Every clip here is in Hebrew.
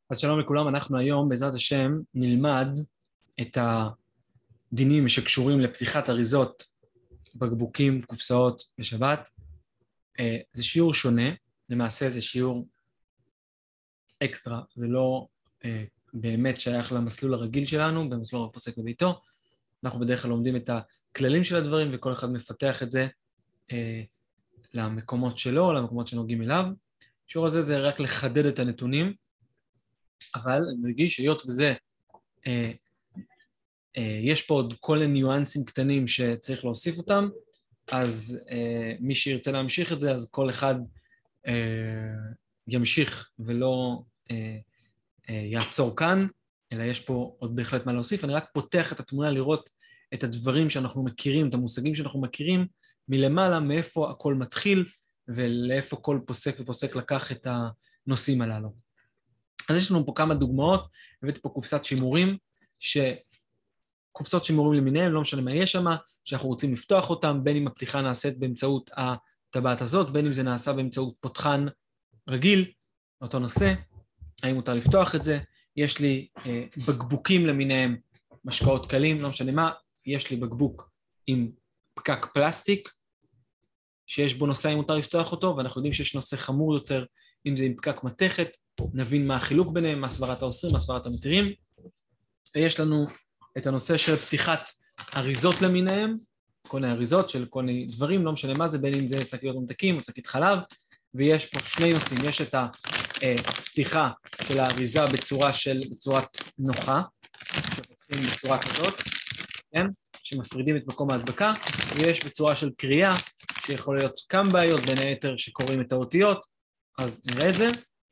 אז שלום לכולם, אנחנו היום בעזרת השם נלמד את הדינים שקשורים לפתיחת אריזות, בקבוקים, קופסאות בשבת. זה שיעור שונה, למעשה זה שיעור אקסטרה, זה לא באמת שייך למסלול הרגיל שלנו, במסלול הרב פוסק בביתו. אנחנו בדרך כלל לומדים את הכללים של הדברים וכל אחד מפתח את זה למקומות שלו, למקומות שנוגעים אליו. השיעור הזה זה רק לחדד את הנתונים, אבל אני מרגיש שהיות וזה, יש פה עוד כל הניואנסים קטנים שצריך להוסיף אותם, אז מי שירצה להמשיך את זה, אז כל אחד ימשיך ולא יעצור כאן, אלא יש פה עוד בהחלט מה להוסיף. אני רק פותח את התמונה לראות את הדברים שאנחנו מכירים, את המושגים שאנחנו מכירים, מלמעלה, מאיפה הכל מתחיל, ולאיפה כל פוסק ופוסק לקח את הנושאים הללו. אז יש לנו פה כמה דוגמאות, הבאתי פה קופסת שימורים, קופסות שימורים למיניהם, לא משנה מה יש שם, שאנחנו רוצים לפתוח אותם, בין אם הפתיחה נעשית באמצעות הטבעת הזאת, בין אם זה נעשה באמצעות פותחן רגיל, אותו נושא, האם מותר לפתוח את זה. יש לי בקבוקים למיניהם, משקאות קלים, לא משנה מה, יש לי בקבוק עם פקק פלסטיק, שיש בו נושא אם מותר לפתוח אותו, ואנחנו יודעים שיש נושא חמור יותר, אם זה עם פקק מתכת, נבין מה החילוק ביניהם, מה סברת האוסרים, מה סברת המתירים. ויש לנו את הנושא של פתיחת אריזות למיניהם, כל מיני אריזות של כל מיני דברים, לא משנה מה זה, בין אם זה שקיות ממתקים או שקית חלב, ויש פה שני נושאים, יש את הפתיחה של האריזה בצורת נוחה, שפותחים בצורה כזאת, כן? שמפרידים את מקום ההדבקה, ויש בצורה של קריאה, שיכול להיות כמה בעיות, בין היתר שקוראים את האותיות, אז נראה את זה.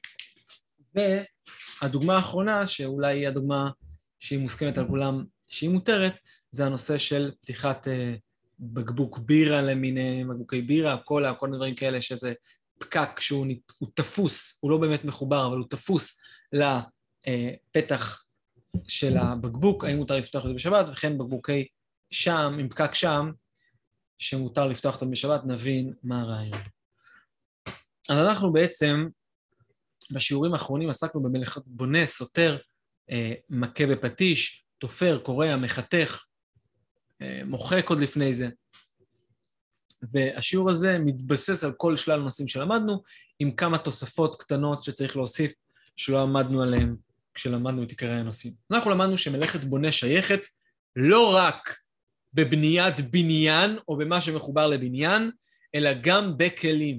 והדוגמה האחרונה, שאולי היא הדוגמה שהיא מוסכמת על כולם, שהיא מותרת, זה הנושא של פתיחת בקבוק בירה למיניהם, בקבוקי בירה, כל הדברים כאלה, שזה פקק שהוא תפוס, הוא לא באמת מחובר, אבל הוא תפוס לפתח של הבקבוק, האם מותר לפתוח את זה בשבת, וכן בקבוקי שם, עם פקק שם, שמותר לפתוח אותם בשבת, נבין מה הרעיון. אז אנחנו בעצם, בשיעורים האחרונים עסקנו במלאכת בונה, סותר, מכה בפטיש, תופר, קורע, מחתך, מוחק עוד לפני זה. והשיעור הזה מתבסס על כל שלל נושאים שלמדנו, עם כמה תוספות קטנות שצריך להוסיף שלא עמדנו עליהם כשלמדנו את עיקרי הנושאים. אנחנו למדנו שמלאכת בונה שייכת לא רק בבניית בניין או במה שמחובר לבניין, אלא גם בכלים.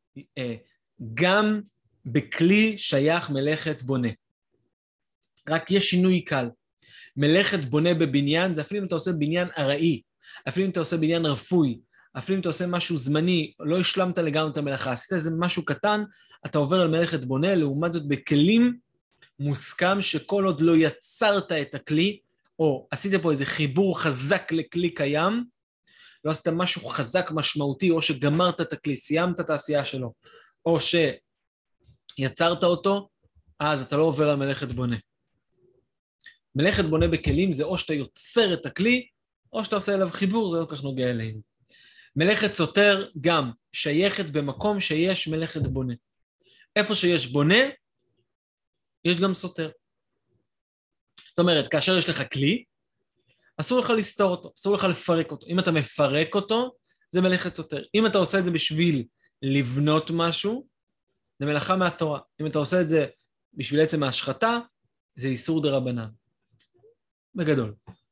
גם בכלי שייך מלאכת בונה. רק יש שינוי קל. מלאכת בונה בבניין, זה אפילו אם אתה עושה בניין ארעי, אפילו אם אתה עושה בניין רפוי, אפילו אם אתה עושה משהו זמני, לא השלמת לגמרי את המלאכה, עשית איזה משהו קטן, אתה עובר על מלאכת בונה, לעומת זאת בכלים מוסכם שכל עוד לא יצרת את הכלי, או עשית פה איזה חיבור חזק לכלי קיים, לא עשית משהו חזק משמעותי, או שגמרת את הכלי, סיימת את העשייה שלו, או שיצרת אותו, אז אתה לא עובר על מלאכת בונה. מלאכת בונה בכלים זה או שאתה יוצר את הכלי, או שאתה עושה אליו חיבור, זה לא כך נוגע אלינו. מלאכת סותר גם שייכת במקום שיש מלאכת בונה. איפה שיש בונה, יש גם סותר. זאת אומרת, כאשר יש לך כלי, אסור לך לסתור אותו, אסור לך לפרק אותו. אם אתה מפרק אותו, זה מלאכת סותר. אם אתה עושה את זה בשביל לבנות משהו, זה מלאכה מהתורה. אם אתה עושה את זה בשביל עצם ההשחתה, זה איסור דרבנן. בגדול.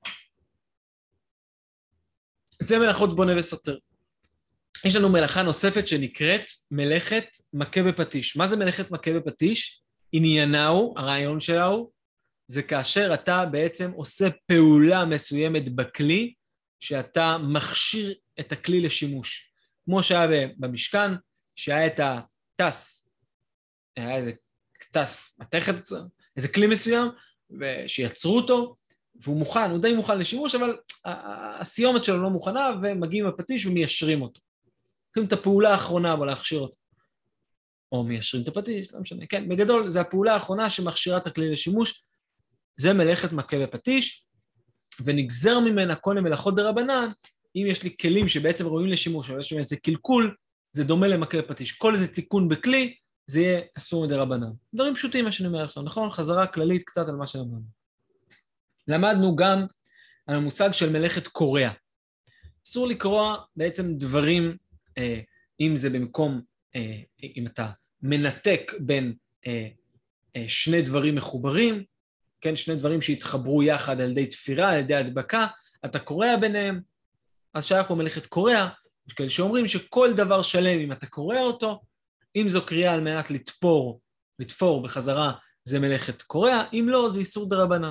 זה מלאכות בונה וסותר. יש לנו מלאכה נוספת שנקראת מלאכת מכה בפטיש. מה זה מלאכת מכה בפטיש? עניינה הוא, הרעיון שלה הוא, זה כאשר אתה בעצם עושה פעולה מסוימת בכלי, שאתה מכשיר את הכלי לשימוש. כמו שהיה במשכן, שהיה את הטס, היה איזה טס מתכת, איזה כלי מסוים, שיצרו אותו, והוא מוכן, הוא די מוכן לשימוש, אבל הסיומת שלו לא מוכנה, ומגיעים הפטיש ומיישרים אותו. קוראים את הפעולה האחרונה בו להכשיר אותו. או מיישרים את הפטיש, לא משנה. כן, בגדול, זה הפעולה האחרונה שמכשירה את הכלי לשימוש, זה מלאכת מכה בפטיש, ונגזר ממנה כל המלאכות דרבנן, אם יש לי כלים שבעצם ראויים לשימוש, אבל יש לי איזה קלקול, זה דומה למכה בפטיש. כל איזה תיקון בכלי, זה יהיה אסור מדרבנן. דברים פשוטים מה שאני אומר עכשיו, נכון? חזרה כללית קצת על מה שלמדנו. למדנו גם על המושג של מלאכת קורע. אסור לקרוע בעצם דברים, אם זה במקום, אם אתה מנתק בין שני דברים מחוברים, כן, שני דברים שהתחברו יחד על ידי תפירה, על ידי הדבקה, אתה קורע ביניהם, אז שייך פה מלאכת קורע, יש כאלה שאומרים שכל דבר שלם אם אתה קורע אותו, אם זו קריאה על מנת לתפור בחזרה זה מלאכת קורע, אם לא זה איסור דרבנן.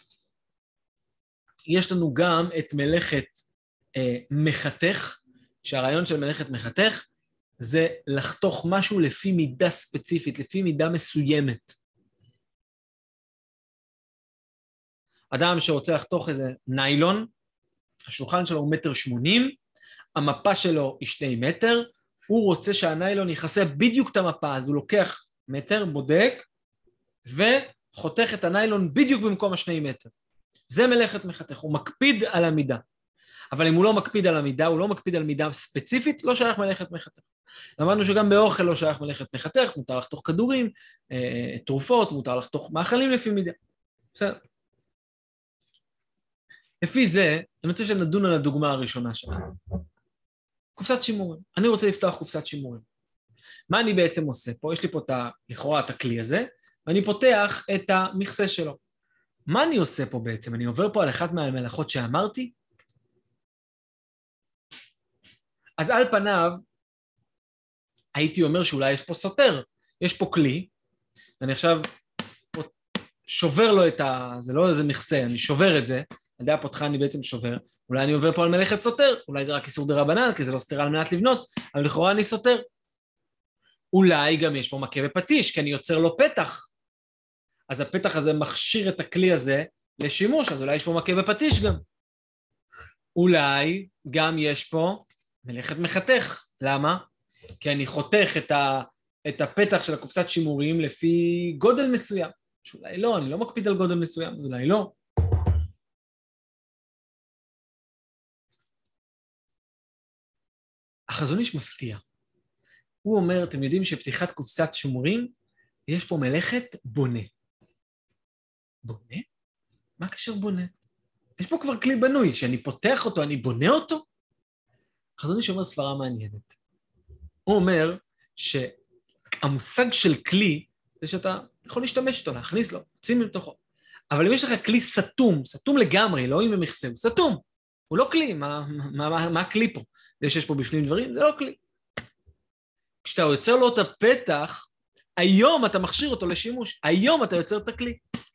יש לנו גם את מלאכת מחתך, שהרעיון של מלאכת מחתך זה לחתוך משהו לפי מידה ספציפית, לפי מידה מסוימת. אדם שרוצה לחתוך איזה ניילון, השולחן שלו הוא 1.80 מטר, המפה שלו היא 2 מטר, הוא רוצה שהניילון יכסה בדיוק את המפה, אז הוא לוקח מטר, בודק, וחותך את הניילון בדיוק במקום 2 מטר. זה מלאכת מחתך, הוא מקפיד על המידה. אבל אם הוא לא מקפיד על המידה, הוא לא מקפיד על מידה ספציפית, לא שייך מלאכת מחתך. למדנו שגם באוכל לא שייך מלאכת מחתך, מותר לחתוך כדורים, תרופות, מותר לחתוך מאכלים לפי מידה. בסדר. לפי זה, אני רוצה שנדון על הדוגמה הראשונה שלנו. קופסת שימורים. אני רוצה לפתוח קופסת שימורים. מה אני בעצם עושה פה? יש לי פה לכאורה את הכלי הזה, ואני פותח את המכסה שלו. מה אני עושה פה בעצם? אני עובר פה על אחת מהמלאכות שאמרתי? אז על פניו, הייתי אומר שאולי יש פה סותר. יש פה כלי, ואני עכשיו שובר לו זה לא איזה מכסה, אני שובר את זה, על ידי הפותחה אני בעצם שובר, אולי אני עובר פה על מלאכת סותר, אולי זה רק איסור דרבנן, כי זה לא סתירה על מנת לבנות, אבל לכאורה אני סותר. אולי גם יש פה מכה ופטיש, כי אני יוצר לו פתח. אז הפתח הזה מכשיר את הכלי הזה לשימוש, אז אולי יש פה מכה ופטיש גם. אולי גם יש פה מלאכת מחתך. למה? כי אני חותך את הפתח של הקופסת שימורים לפי גודל מסוים. שאולי לא, אני לא מקפיד על גודל מסוים, אולי לא. החזון איש מפתיע. הוא אומר, אתם יודעים שפתיחת קופסת שימורים, יש פה מלאכת בונה. בונה? מה קשר בונה? יש פה כבר כלי בנוי, שאני פותח אותו, אני בונה אותו? החזון איש אומר סברה מעניינת. הוא אומר שהמושג של כלי, זה שאתה יכול להשתמש אותו, להכניס לו, שים לתוכו. אבל אם יש לך כלי סתום לגמרי, לא עם המכסה, הוא סתום. הוא לא כלי, מה הכלי פה? זה שיש פה בפנים דברים, זה לא כלי. כשאתה יוצר לו את הפתח, היום אתה מכשיר אותו לשימוש, היום אתה יוצר את הכלי.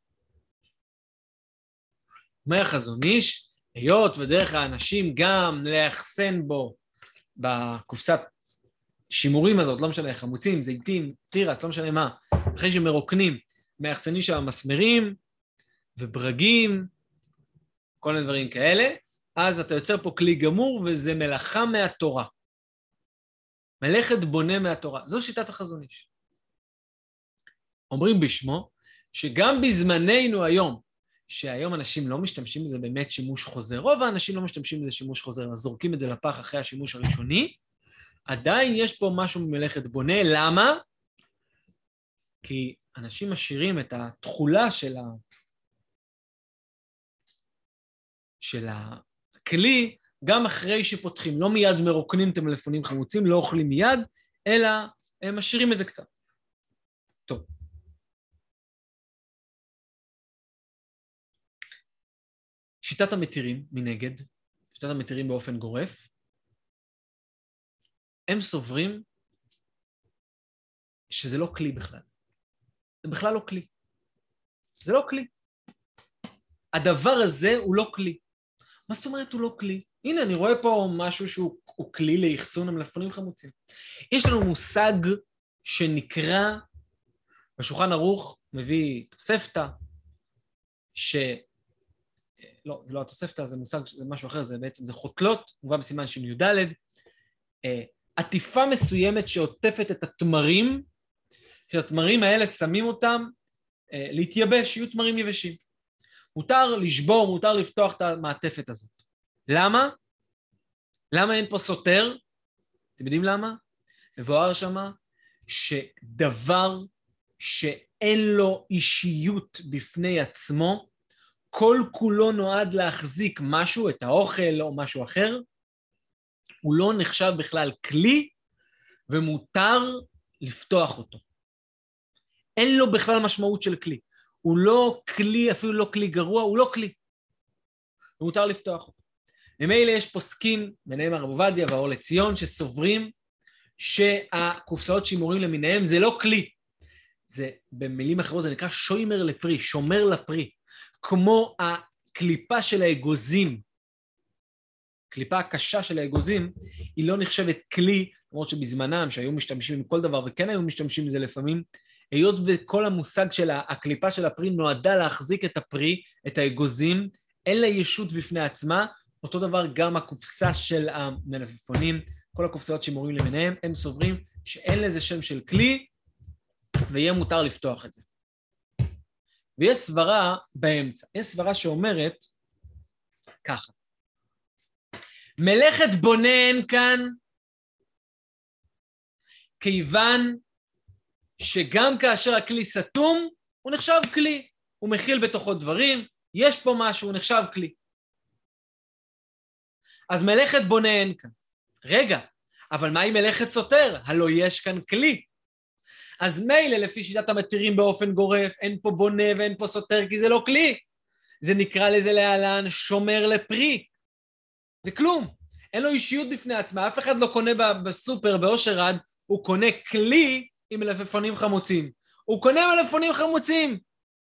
אומר החזון איש, היות ודרך האנשים גם לאחסן בו, בקופסת שימורים הזאת, לא משנה, חמוצים, זיתים, תירס, לא משנה מה, אחרי שמרוקנים, מאחסנים שם מסמרים וברגים, כל מיני דברים כאלה, אז אתה יוצר פה כלי גמור, וזה מלאכה מהתורה. מלאכת בונה מהתורה. זו שיטת החזון איש. אומרים בשמו, שגם בזמננו היום, שהיום אנשים לא משתמשים בזה באמת שימוש חוזר, רוב האנשים לא משתמשים בזה שימוש חוזר, אז זורקים את זה לפח אחרי השימוש הראשוני, עדיין יש פה משהו ממלאכת בונה. למה? כי אנשים משאירים את התחולה של הכלי, גם אחרי שפותחים, לא מיד מרוקנים את המלפפונים חמוצים, לא אוכלים מיד, אלא הם משאירים את זה קצת. טוב. שיטת המתירים מנגד, שיטת המתירים באופן גורף, הם סוברים שזה לא כלי בכלל. זה בכלל לא כלי. זה לא כלי. הדבר הזה הוא לא כלי. מה זאת אומרת הוא לא כלי? הנה, אני רואה פה משהו שהוא כלי לאחסון המלפפונים חמוצים. יש לנו מושג שנקרא, בשולחן ערוך מביא תוספתא, לא, זה לא התוספתא, זה מושג, זה משהו אחר, זה בעצם, זה חותלות, מובא בסימן ש"ד, עטיפה מסוימת שעוטפת את התמרים, שהתמרים האלה שמים אותם להתייבש, יהיו תמרים יבשים. מותר לשבור, מותר לפתוח את המעטפת הזאת. למה? למה אין פה סותר? אתם יודעים למה? מבואר שמה שדבר שאין לו אישיות בפני עצמו, כל כולו נועד להחזיק משהו, את האוכל או משהו אחר, הוא לא נחשב בכלל כלי, ומותר לפתוח אותו. אין לו בכלל משמעות של כלי. הוא לא כלי, אפילו לא כלי גרוע, הוא לא כלי. ומותר לפתוח אותו. ממילא יש פוסקים, ביניהם הרב עובדיה והאור לציון, שסוברים שהקופסאות שימורים למיניהם זה לא כלי. זה, במילים אחרות זה נקרא שוימר לפרי, שומר לפרי. כמו הקליפה של האגוזים, קליפה הקשה של האגוזים, היא לא נחשבת כלי, למרות שבזמנם שהיו משתמשים עם כל דבר, וכן היו משתמשים בזה לפעמים, היות וכל המושג של הקליפה של הפרי נועדה להחזיק את הפרי, את האגוזים, אין לה ישות בפני עצמה, אותו דבר גם הקופסה של המלפפונים, כל הקופסאות שימורים למיניהם, הם סוברים שאין לזה שם של כלי, ויהיה מותר לפתוח את זה. ויש סברה באמצע, יש סברה שאומרת ככה, מלאכת בונה אין כאן, כיוון שגם כאשר הכלי סתום, הוא נחשב כלי, הוא מכיל בתוכו דברים, יש פה משהו, הוא נחשב כלי. אז מלאכת בונה אין כאן. רגע, אבל מה עם מלאכת סותר? הלא יש כאן כלי. אז מילא לפי שיטת המתירים באופן גורף, אין פה בונה ואין פה סותר, כי זה לא כלי. זה נקרא לזה להלן שומר לפרי. זה כלום. אין לו אישיות בפני עצמה, אף אחד לא קונה בסופר, באושר עד, הוא קונה כלי עם מלפפונים חמוצים. הוא קונה מלפפונים חמוצים.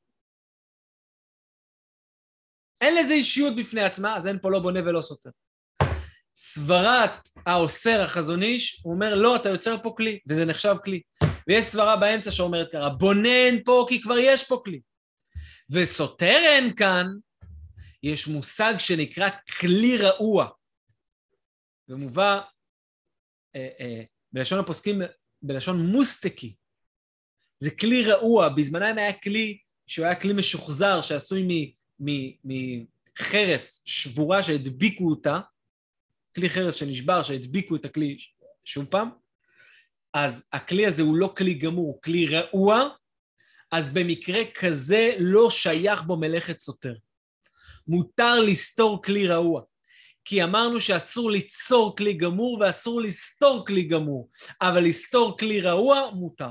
אין לזה אישיות בפני עצמה, אז אין פה לא בונה ולא סותר. סברת האוסר החזון איש, הוא אומר, לא, אתה יוצר פה כלי, וזה נחשב כלי. ויש סברה באמצע שאומרת ככה, בונה אין פה, כי כבר יש פה כלי. וסותר אין כאן, יש מושג שנקרא כלי רעוע. ומובא בלשון הפוסקים, בלשון מוסטקי. זה כלי רעוע, בזמנם היה כלי, שהוא היה כלי משוחזר, שעשוי מחרס שבורה שהדביקו אותה, כלי חרס שנשבר, שהדביקו את הכלי שוב פעם, אז הכלי הזה הוא לא כלי גמור, הוא כלי רעוע, אז במקרה כזה לא שייך בו מלאכת סותר. מותר לסתור כלי רעוע, כי אמרנו שאסור ליצור כלי גמור ואסור לסתור כלי גמור, אבל לסתור כלי רעוע מותר.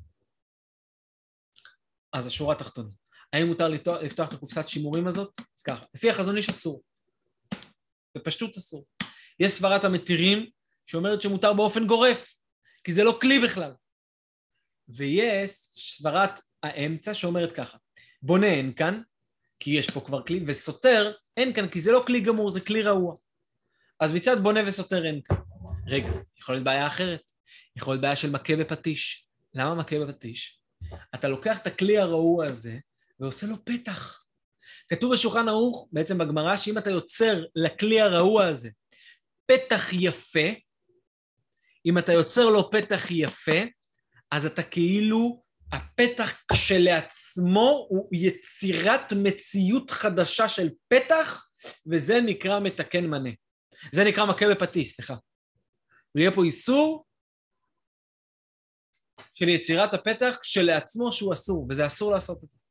אז השורה התחתונה, האם מותר לפתוח את הקופסת שימורים הזאת? אז ככה, לפי החזון איש אסור, בפשטות אסור. יש סברת המתירים שאומרת שמותר באופן גורף, כי זה לא כלי בכלל. ויש סברת האמצע שאומרת ככה, בונה אין כאן, כי יש פה כבר כלי, וסותר אין כאן, כי זה לא כלי גמור, זה כלי רעוע. אז מצד בונה וסותר אין כאן. רגע, יכול להיות בעיה אחרת. יכול להיות בעיה של מכה בפטיש. למה מכה בפטיש? אתה לוקח את הכלי הרעוע הזה, ועושה לו פתח. כתוב בשולחן ערוך, בעצם בגמרא, שאם אתה יוצר לכלי הרעוע הזה, פתח יפה, אם אתה יוצר לו פתח יפה, אז אתה כאילו, הפתח כשלעצמו הוא יצירת מציאות חדשה של פתח, וזה נקרא מתקן מנה. זה נקרא מכה בפטיש, סליחה. ויהיה פה איסור של יצירת הפתח כשלעצמו שהוא אסור, וזה אסור לעשות את זה.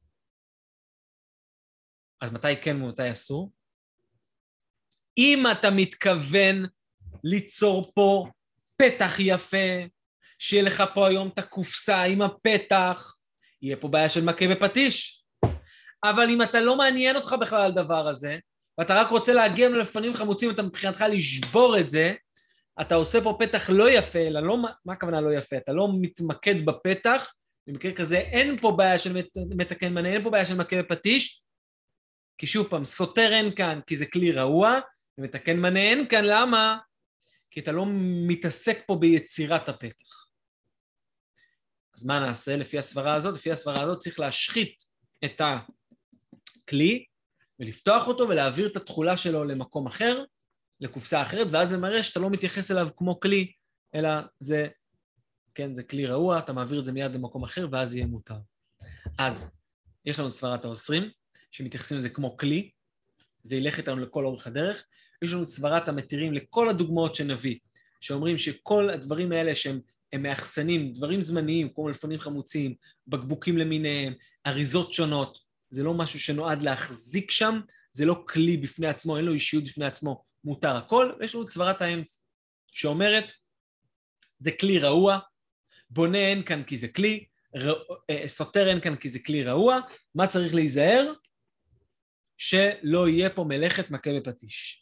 אז מתי כן ומתי אסור? אם אתה מתכוון ליצור פה פתח יפה, שיהיה לך פה היום את הקופסה עם הפתח, יהיה פה בעיה של מכה בפטיש. אבל אם אתה לא מעניין אותך בכלל על דבר הזה, ואתה רק רוצה להגיע מלפפונים חמוצים, אתה מבחינתך לשבור את זה, אתה עושה פה פתח לא יפה, אלא לא, מה הכוונה לא יפה? אתה לא מתמקד בפתח, במקרה כזה אין פה בעיה של מתקן מנה, אין פה בעיה של מכה בפטיש, כי שוב פעם, סותר אין כאן, כי זה כלי רעוע, ומתקן מנה אין כאן, למה? כי אתה לא מתעסק פה ביצירת הפתח. אז מה נעשה לפי הסברה הזאת? לפי הסברה הזאת צריך להשחית את הכלי, ולפתוח אותו ולהעביר את התחולה שלו למקום אחר, לקופסה אחרת, ואז זה מראה שאתה לא מתייחס אליו כמו כלי, אלא זה, כן, זה כלי רעוע, אתה מעביר את זה מיד למקום אחר, ואז יהיה מותר. אז יש לנו סברת האוסרים, שמתייחסים לזה כמו כלי, זה ילך איתנו לכל אורך הדרך. יש לנו סברת המתירים לכל הדוגמאות שנביא, שאומרים שכל הדברים האלה שהם הם מאחסנים דברים זמניים, כמו מלפפונים חמוצים, בקבוקים למיניהם, אריזות שונות, זה לא משהו שנועד להחזיק שם, זה לא כלי בפני עצמו, אין לו אישיות בפני עצמו, מותר הכל, ויש לנו את סברת האמצע, שאומרת, זה כלי רעוע, בונה אין כאן כי זה כלי, סותר אין כאן כי זה כלי רעוע, מה צריך להיזהר? שלא יהיה פה מלאכת מכה בפטיש.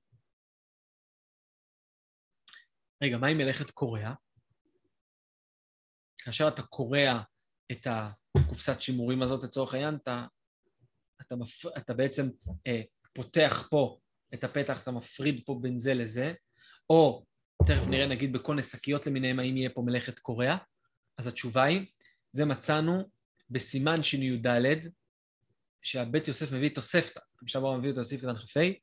רגע, מה עם מלאכת קורע? כאשר אתה קורע את הקופסת שימורים הזאת לצורך העניין, אתה בעצם פותח פה את הפתח, אתה מפריד פה בין זה לזה, או תכף נראה נגיד בכונס שקיות למיניהם האם יהיה פה מלאכת קורע, אז התשובה היא, זה מצאנו בסימן ש"י ד' שהבית יוסף מביא תוספתא, המשנה ברורה מביא תוספתא כנכפי,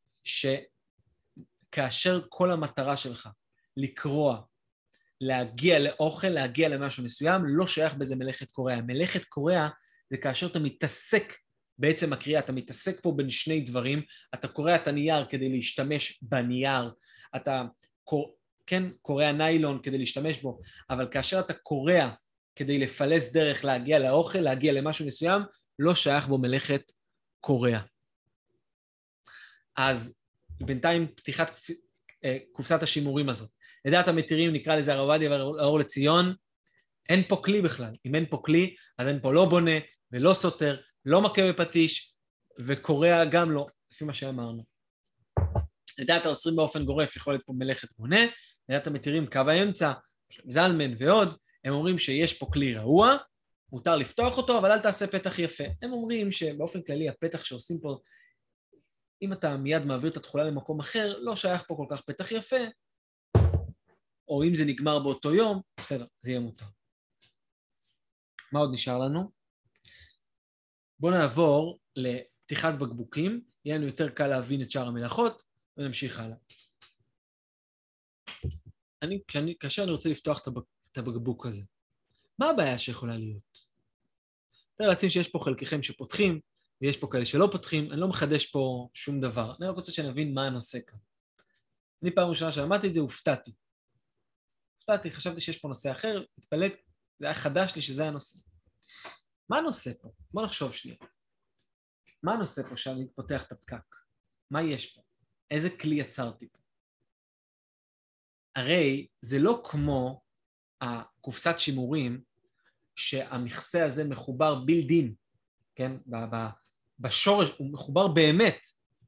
שכאשר כל המטרה שלך לקרוע, להגיע לאוכל, להגיע למשהו מסוים, לא שייך בזה מלאכת קורע. מלאכת קורע זה כאשר אתה מתעסק בעצם הקריאה, אתה מתעסק פה בין שני דברים, אתה קורע את הנייר כדי להשתמש בנייר, אתה קורע ניילון כדי להשתמש בו, אבל כאשר אתה קורע כדי לפלס דרך להגיע לאוכל, להגיע למשהו מסוים, לא שייך בו מלאכת קורע. אז בינתיים פתיחת קופסת השימורים הזאת. לדעת המתירים נקרא לזה הרב עובדיה והאור לציון, אין פה כלי בכלל. אם אין פה כלי, אז אין פה לא בונה ולא סותר, לא מכה בפטיש, וקורע גם לא, לפי מה שאמרנו. לדעת האוסרים באופן גורף יכול להיות פה מלאכת בונה, לדעת המתירים קו האמצע, זלמן ועוד, הם אומרים שיש פה כלי רעוע, מותר לפתוח אותו, אבל אל תעשה פתח יפה. הם אומרים שבאופן כללי הפתח שעושים פה, אם אתה מיד מעביר את התחולה למקום אחר, לא שייך פה כל כך פתח יפה, או אם זה נגמר באותו יום, בסדר, זה יהיה מותר. מה עוד נשאר לנו? בואו נעבור לפתיחת בקבוקים, יהיה לנו יותר קל להבין את שאר המלאכות, ונמשיך הלאה. כאשר אני רוצה לפתוח את הבקבוק הזה, מה הבעיה שיכולה להיות? תראה להציב שיש פה חלקכם שפותחים, ויש פה כאלה שלא פותחים, אני לא מחדש פה שום דבר, אני רק רוצה שנבין מה הנושא כאן. אני פעם ראשונה שלמדתי את זה, הופתעתי, חשבתי שיש פה נושא אחר, התפלט, זה היה חדש לי שזה הנושא. מה הנושא פה? בוא נחשוב שנייה. מה הנושא פה שאני פותח את הפקק? מה יש פה? איזה כלי יצרתי פה? הרי זה לא כמו הקופסת שימורים, שהמכסה הזה מחובר בילדין, כן? בשורש, הוא מחובר באמת,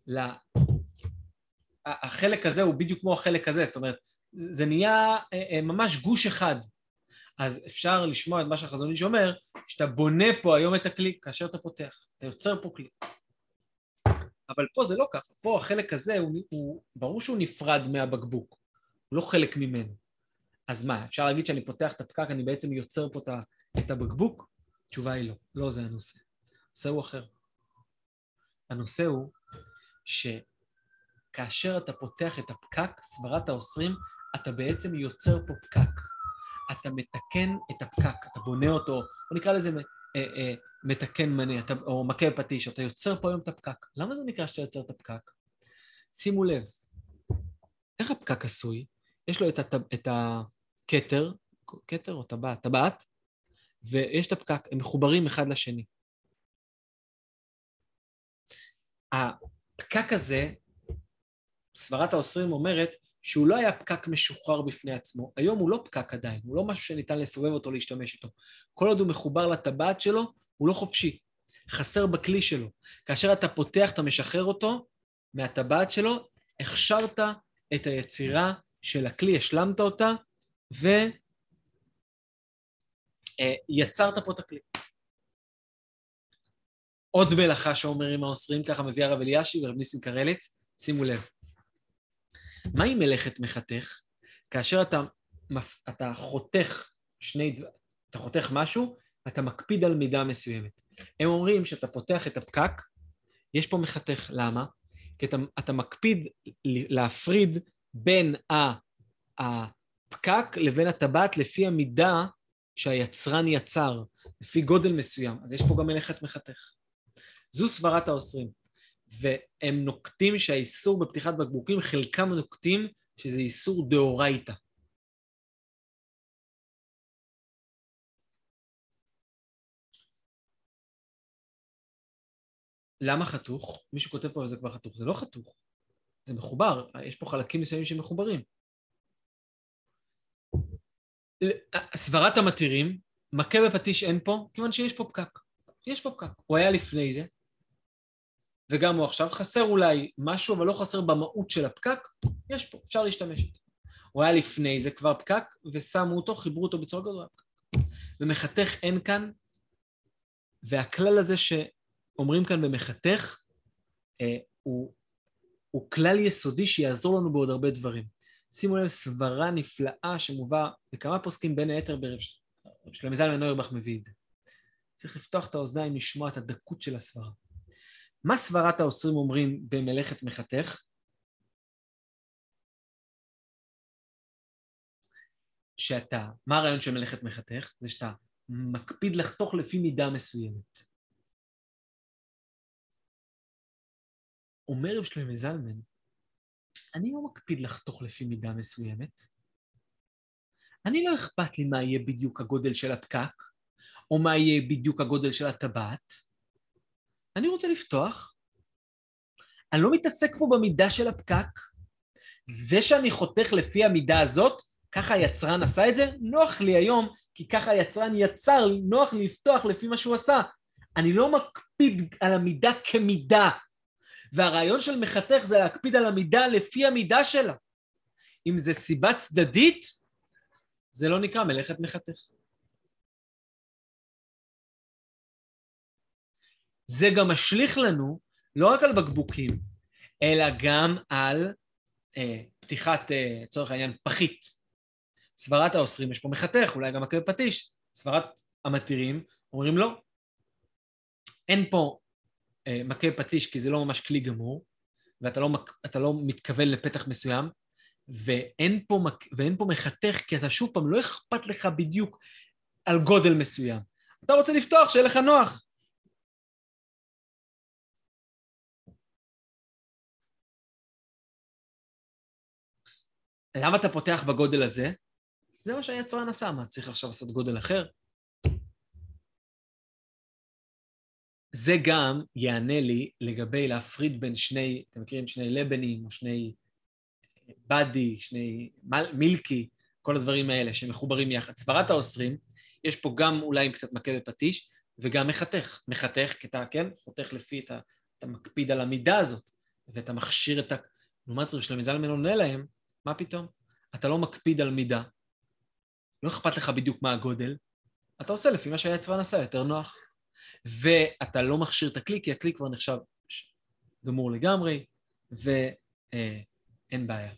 החלק הזה הוא בדיוק כמו החלק הזה, זאת אומרת, זה נהיה ממש גוש אחד. אז אפשר לשמוע את מה שהחזון איש אומר, שאתה בונה פה היום את הכלי, כאשר אתה פותח, אתה יוצר פה כלי. אבל פה זה לא ככה, פה החלק הזה, הוא ברור שהוא נפרד מהבקבוק, הוא לא חלק ממנו. אז מה, אפשר להגיד שאני פותח את הפקק, אני בעצם יוצר פה את הבקבוק? התשובה היא לא, לא זה הנושא. הנושא הוא אחר. הנושא הוא שכאשר אתה פותח את הפקק, סברת האוסרים, אתה בעצם יוצר פה פקק. אתה מתקן את הפקק, אתה בונה אותו, או נקרא לזה מתקן מנה, או מכה בפטיש, אתה יוצר פה היום את הפקק. למה זה נקרא שאתה יוצר את הפקק? שימו לב, איך הפקק עשוי? יש לו את הכתר, כתר או טבעת, ויש את הפקק, הם מחוברים אחד לשני. הפקק הזה, סברת האוסרים אומרת, שהוא לא היה פקק משוחרר בפני עצמו. היום הוא לא פקק עדיין, הוא לא משהו שניתן לסובב אותו, להשתמש איתו. כל עוד הוא מחובר לטבעת שלו, הוא לא חופשי. חסר בכלי שלו. כאשר אתה פותח, אתה משחרר אותו מהטבעת שלו, הכשרת את היצירה של הכלי, השלמת אותה, ויצרת פה את הכלי. עוד מלאכה שאומרים האוסרים, ככה מביא הרב אלישיב ורב ניסים קרליץ, שימו לב. מהי מלאכת מחתך? כאשר אתה חותך אתה חותך משהו, אתה מקפיד על מידה מסוימת. הם אומרים שאתה פותח את הפקק, יש פה מחתך. למה? כי אתה מקפיד להפריד בין הפקק לבין הטבעת לפי המידה שהיצרן יצר, לפי גודל מסוים. אז יש פה גם מלאכת מחתך. זו סברת האוסרים. והם נוקטים שהאיסור בפתיחת בקבוקים, חלקם נוקטים שזה איסור דאורייתא. למה חתוך? מישהו כותב פה וזה כבר חתוך. זה לא חתוך. זה מחובר. יש פה חלקים מסוימים שמחוברים. סברת המתירים, מכה בפטיש אין פה, כיוון שיש פה פקק. יש פה פקק. הוא היה לפני זה, וגם הוא עכשיו. חסר אולי משהו, אבל לא חסר במהות של הפקק. יש פה, אפשר להשתמש. הוא היה לפני זה כבר פקק, ושמו אותו, חיברו אותו בצורה גדולה. ומחתך אין כאן, והכלל הזה שאומרים כאן במחתך, הוא כלל יסודי שיעזור לנו בעוד הרבה דברים. שימו לב, סברה נפלאה שמובא בכמה פוסקים, בין היתר ברב שלמה זלמן אוירבך מביא את זה. צריך לפתוח את האוזניים, לשמוע את הדקות של הסברה. מה סברת האוסרים אומרים במלאכת מחתך? מה הרעיון של מלאכת מחתך? זה שאתה מקפיד לחתוך לפי מידה מסוימת. אומר רב שלמה זלמן, אני לא מקפיד לחתוך לפי מידה מסוימת. אני לא אכפת לי מה יהיה בדיוק הגודל של הפקק, או מה יהיה בדיוק הגודל של הטבעת. אני רוצה לפתוח. אני לא מתעסק פה במידה של הפקק. זה שאני חותך לפי המידה הזאת, ככה היצרן עשה את זה, נוח לי היום, כי ככה היצרן יצר, נוח לי לפתוח לפי מה שהוא עשה. אני לא מקפיד על המידה כמידה. והרעיון של מחתך זה להקפיד על המידה לפי המידה שלה. אם זה סיבה צדדית, זה לא נקרא מלאכת מחתך. זה גם משליך לנו, לא רק על בקבוקים, אלא גם על פתיחת, צורך העניין, פחית. סברת האוסרים, יש פה מחתך, אולי גם מכה בפטיש. סברת המתירים, אומרים לא. אין פה מכה בפטיש, כי זה לא ממש כלי גמור, ואתה לא מתכוון לפתח מסוים, ואין פה מחתך, כי אתה שוב פעם לא אכפת לך בדיוק על גודל מסוים. אתה רוצה לפתוח, שיהיה לך נוח. למה אתה פותח בגודל הזה? זה מה שהיצרן עשה, מה צריך עכשיו לעשות גודל אחר? זה גם יענה לי לגבי להפריד בין שני, אתם מכירים שני לבנים, או שני בדי, שני מילקי, כל הדברים האלה שמחוברים יחד. סברת האוסרים, יש פה גם אולי קצת מכה בפטיש, וגם מחתך. מחתך, כי אתה, כן, חותך לפי, אתה מקפיד על המידה הזאת, ואתה מכשיר את לעומת זאת, שלמה זלמן עונה להם, מה פתאום? אתה לא מקפיד על מידה, לא אכפת לך בדיוק מה הגודל, אתה עושה לפי מה שהיצרן עשה, יותר נוח. ואתה לא מכשיר את הכלי, כי הכלי כבר נחשב גמור לגמרי, ואין בעיה.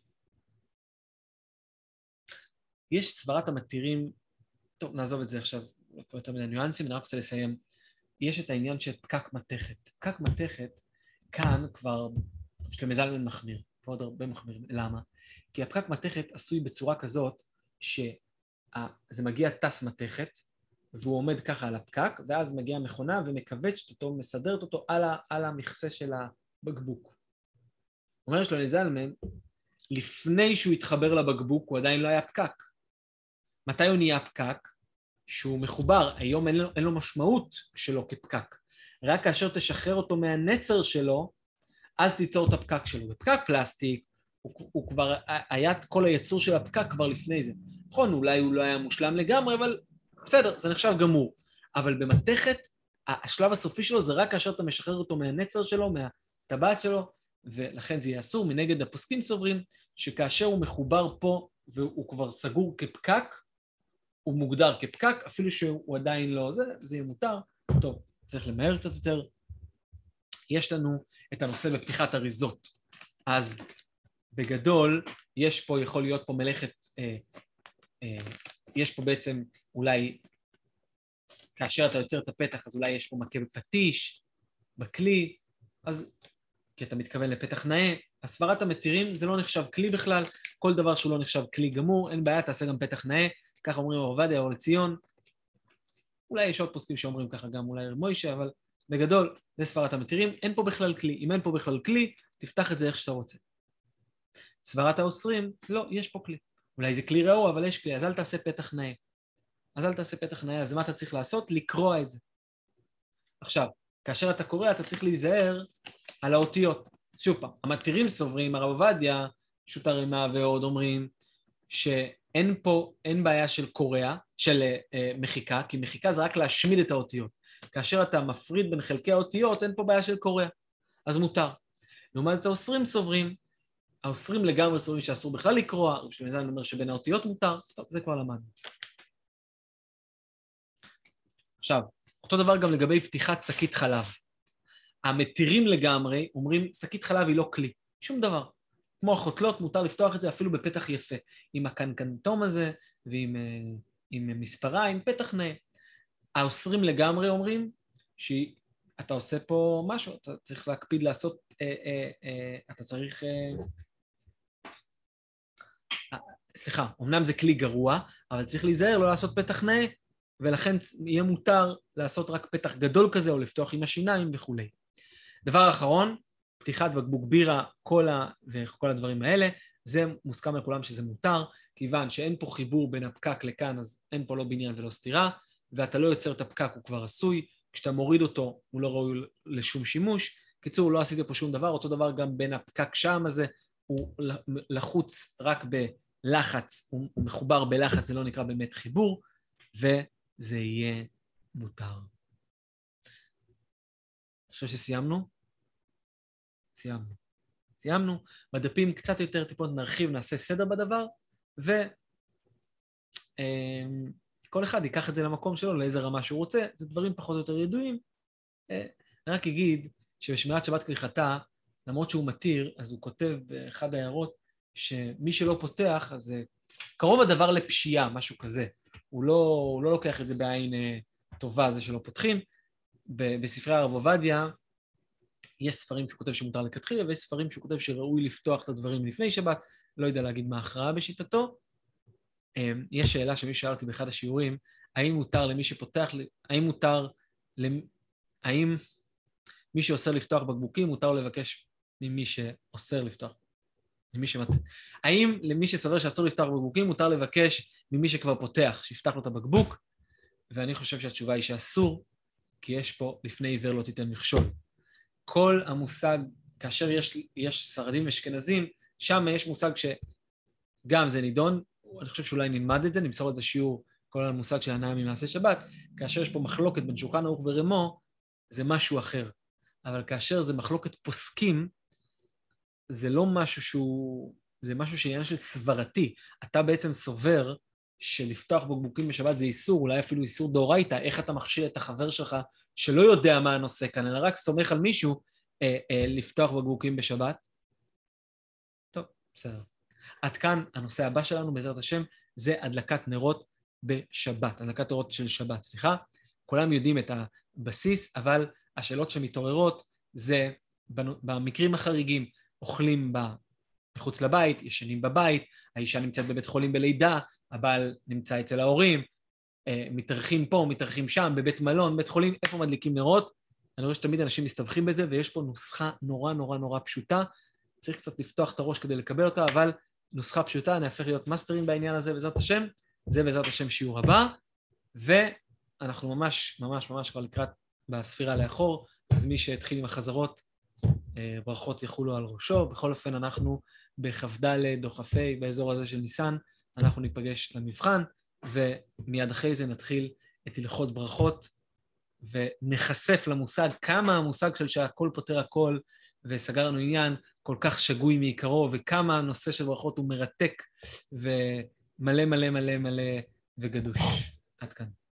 יש סברת המתירים, טוב, נעזוב את זה עכשיו, לא יותר מדי ניואנסים, אני רק רוצה לסיים. יש את העניין של פקק מתכת. פקק מתכת, כאן כבר שלמה זלמן מחמיר, ועוד הרבה מחמירים. למה? כי הפקק מתכת עשוי בצורה כזאת, שזה מגיע טס מתכת, והוא עומד ככה על הפקק, ואז מגיעה מכונה ומכווצת אותו, מסדרת אותו על המכסה של הבקבוק. אומר שלמה זלמן, לפני שהוא התחבר לבקבוק, הוא עדיין לא היה פקק. מתי הוא נהיה פקק? שהוא מחובר, היום אין לו משמעות שלו כפקק. רק כאשר תשחרר אותו מהנצר שלו, אז תיצור את הפקק שלו. בפקק פלסטיק, הוא כבר, היה כל היצור של הפקק כבר לפני זה. נכון, אולי הוא לא היה מושלם לגמרי, אבל בסדר, זה נחשב גמור. אבל במתכת, השלב הסופי שלו זה רק כאשר אתה משחרר אותו מהנצר שלו, מהטבעת שלו, ולכן זה יהיה אסור. מנגד הפוסקים סוברים, שכאשר הוא מחובר פה, והוא כבר סגור כפקק, הוא מוגדר כפקק, אפילו שהוא עדיין לא, זה יהיה מותר. טוב, צריך למהר קצת יותר. יש לנו את הנושא בפתיחת אריזות. אז בגדול, יש פה, יכול להיות פה מלאכת, יש פה בעצם אולי, כאשר אתה יוצר את הפתח, אז אולי יש פה מכה בפטיש, בכלי, אז כי אתה מתכוון לפתח נאה, הסברת המתירים זה לא נחשב כלי בכלל, כל דבר שהוא לא נחשב כלי גמור, אין בעיה, תעשה גם פתח נאה, ככה אומרים הרב עובדיה, אור לציון, אולי יש עוד פוסקים שאומרים ככה גם אולי רב מוישה, אבל בגדול זה סברת המתירים, אין פה בכלל כלי, אם אין פה בכלל כלי, תפתח את זה איך שאתה רוצה. סברת האוסרים, לא, יש פה כלי. אולי זה כלי ראו, אבל יש כלי, אז אל תעשה פתח נאה. אז מה אתה צריך לעשות? לקרוע את זה. עכשיו, כאשר אתה קורא, אתה צריך להיזהר על האותיות. שוב פעם, המתירים סוברים, הרב עובדיה, שו"ת הרימה ועוד אומרים, שאין פה, אין בעיה של קורא, של מחיקה, כי מחיקה זה רק להשמיד את האותיות. כאשר אתה מפריד בין חלקי האותיות, אין פה בעיה של קורא, אז מותר. לעומת האוסרים סוברים, האוסרים לגמרי סוברים שאסור בכלל לקרוא, רבי שלמה זלמן אומר שבין האותיות מותר, טוב, זה כבר למדנו. עכשיו, אותו דבר גם לגבי פתיחת שקית חלב. המתירים לגמרי אומרים, שקית חלב היא לא כלי, שום דבר. כמו החותלות, מותר לפתוח את זה אפילו בפתח יפה, עם הקנקנטום הזה ועם מספרה, עם פתח נאה. האוסרים לגמרי אומרים שאתה עושה פה משהו, אתה צריך להקפיד לעשות, אתה צריך, סליחה, אמנם זה כלי גרוע, אבל צריך להיזהר לא לעשות פתח נאה, ולכן יהיה מותר לעשות רק פתח גדול כזה, או לפתוח עם השיניים וכו'. דבר אחרון, פתיחת בקבוק בירה, קולה וכל הדברים האלה, זה מוסכם לכולם שזה מותר, כיוון שאין פה חיבור בין הפקק לכאן, אז אין פה לא בניין ולא סתירה, ואתה לא יוצר את הפקק, הוא כבר עשוי, כשאתה מוריד אותו, הוא לא ראוי לשום שימוש. קיצור, לא עשיתי פה שום דבר, אותו דבר גם בין הפקק שם הזה, הוא לחוץ רק בלחץ, הוא מחובר בלחץ, זה לא נקרא באמת חיבור, וזה יהיה מותר. אני חושב שסיימנו? סיימנו. בדפים קצת יותר טיפות נרחיב, נעשה סדר בדבר, וכל אחד ייקח את זה למקום שלו, לאיזה רמה שהוא רוצה, זה דברים פחות או יותר ידועים. אני רק אגיד שבשמירת שבת כהלכתה, למרות שהוא מתיר, אז הוא כותב באחד ההערות, שמי שלא פותח, אז קרוב הדבר לפשיעה, משהו כזה. הוא לא לוקח את זה בעין טובה, זה שלא פותחים. בספרי הרב עובדיה, יש ספרים שהוא כותב שמותר לכתחילה, ויש ספרים שהוא כותב שראוי לפתוח את הדברים לפני שבת, לא יודע להגיד מה ההכרעה בשיטתו. יש שאלה שמי שאלתי באחד השיעורים, האם מותר למי שפותח, האם מי שאוסר לפתוח בקבוקים, מותר לבקש ממי שאוסר לפתוח? האם למי שסובר שאסור לפתוח בקבוקים, מותר לבקש ממי שכבר פותח, שיפתח לו את הבקבוק? ואני חושב שהתשובה היא שאסור, כי יש פה לפני עיוור לא תיתן מכשול. כל המושג, כאשר יש ספרדים ואשכנזים, שם יש מושג שגם זה נידון, אני חושב שאולי נלמד את זה, נמסור את זה שיעור, כל המושג של הנאה ממעשה שבת, כאשר יש פה מחלוקת בין שולחן ערוך ורמו, זה משהו אחר. אבל כאשר זה מחלוקת פוסקים, זה לא משהו שהוא, זה משהו שעניין של סברתי. אתה בעצם סובר שלפתוח בקבוקים בשבת זה איסור, אולי אפילו איסור דאורייתא, איך אתה מכשיל את החבר שלך שלא יודע מה הנושא כאן, אלא רק סומך על מישהו לפתוח בקבוקים בשבת? טוב, בסדר. עד כאן הנושא הבא שלנו, בעזרת השם, זה הדלקת נרות בשבת, הדלקת נרות של שבת, סליחה. כולם יודעים את הבסיס, אבל השאלות שמתעוררות זה במקרים החריגים, אוכלים מחוץ לבית, ישנים בבית, האישה נמצאת בבית חולים בלידה, הבעל נמצא אצל ההורים, מתארחים פה, מתארחים שם, בבית מלון, בית חולים, איפה מדליקים נרות? אני רואה שתמיד אנשים מסתבכים בזה, ויש פה נוסחה נורא נורא נורא פשוטה, צריך קצת לפתוח את הראש כדי לקבל אותה, אבל נוסחה פשוטה, נהפך להיות מאסטרים בעניין הזה, בעזרת השם, זה בעזרת השם שיעור הבא, ואנחנו ממש ממש ממש כבר לקראת בספירה לאחור, אז מי שהתחיל עם החזרות, ברכות יחולו על ראשו. בכל אופן אנחנו בכ"ד או כ"ה באזור הזה של ניסן, אנחנו ניפגש למבחן, ומיד אחרי זה נתחיל את הלכות ברכות, ונחשף למושג, כמה המושג של שהכל פותר הכל, וסגרנו עניין כל כך שגוי מעיקרו, וכמה הנושא של ברכות הוא מרתק, ומלא מלא מלא מלא וגדוש. עד כאן.